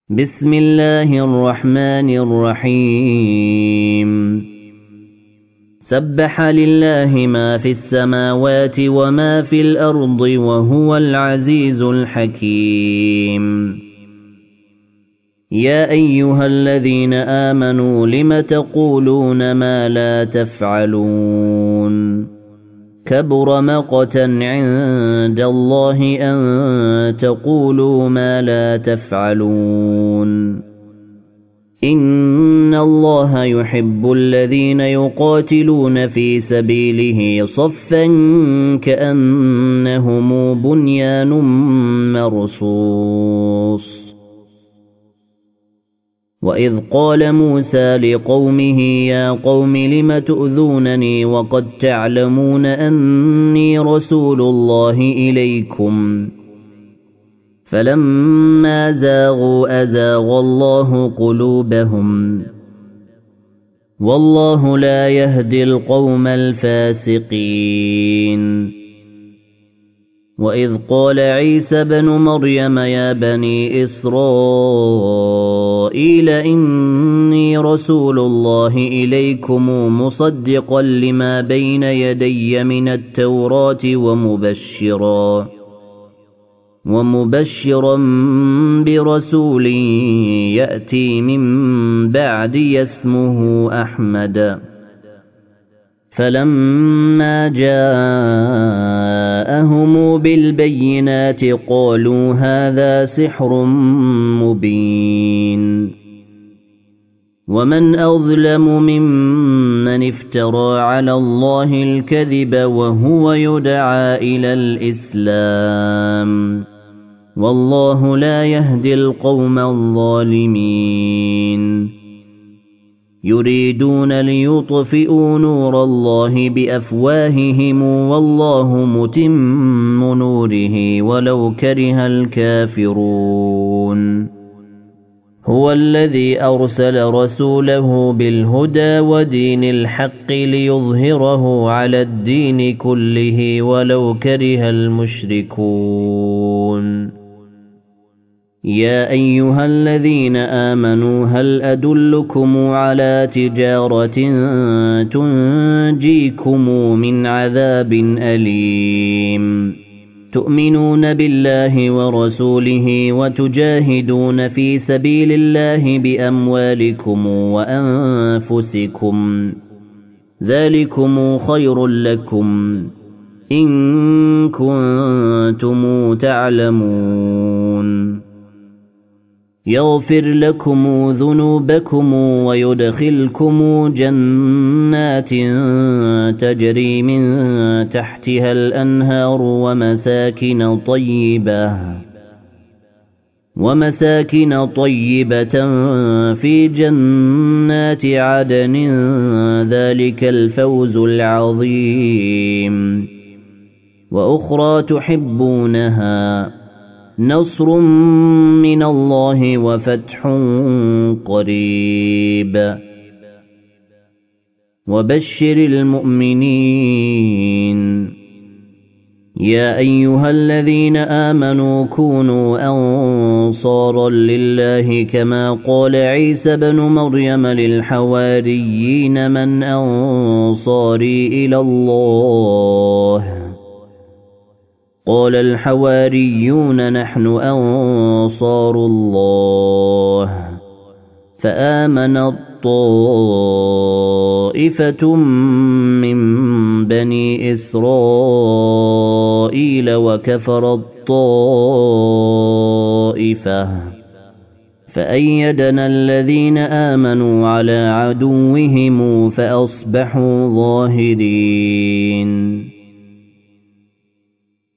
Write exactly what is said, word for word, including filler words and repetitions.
بسم الله الرحمن الرحيم سبح لله ما في السماوات وما في الأرض وهو العزيز الحكيم يا أيها الذين آمنوا لم تقولون ما لا تفعلون كبر مقتا عند الله أن تقولوا ما لا تفعلون إن الله يحب الذين يقاتلون في سبيله صفا كأنهم بنيان مرصوص وإذ قال موسى لقومه يا قوم لم تؤذونني وقد تعلمون أني رسول الله إليكم فلما زاغوا أزاغ الله قلوبهم والله لا يهدي القوم الفاسقين وإذ قال عيسى بن مريم يا بني إسرائيل إني رسول الله إليكم مصدقا لما بين يدي من التوراة ومبشرا ومبشرا برسول يأتي من بعدي اسمه أحمد فلما جاءهم بالبينات قالوا هذا سحر مبين ومن أظلم ممن افترى على الله الكذب وهو يدعى إلى الإسلام والله لا يهدي القوم الظالمين يريدون ليطفئوا نور الله بأفواههم والله متم نوره ولو كره الكافرون هو الذي أرسل رسوله بالهدى ودين الحق ليظهره على الدين كله ولو كره المشركون يا أيها الذين آمنوا هل أدلكم على تجارة تنجيكم من عذاب أليم تؤمنون بالله ورسوله وتجاهدون في سبيل الله بأموالكم وأنفسكم ذلكم خير لكم إن كنتم تعلمون يغفر لكم ذنوبكم ويدخلكم جنات تجري من تحتها الأنهار ومساكن طيبة ومساكن طيبة في جنات عدن ذلك الفوز العظيم وأخرى تحبونها نصر من الله وفتح قريب وبشر المؤمنين يا أيها الذين آمنوا كونوا أنصارا لله كما قال عيسى بن مريم للحواريين من أنصاري إلى الله قال الحواريون نحن أنصار الله فآمن الطائفة من بني إسرائيل وكفر الطائفة فأيدنا الذين آمنوا على عدوهم فأصبحوا ظاهرين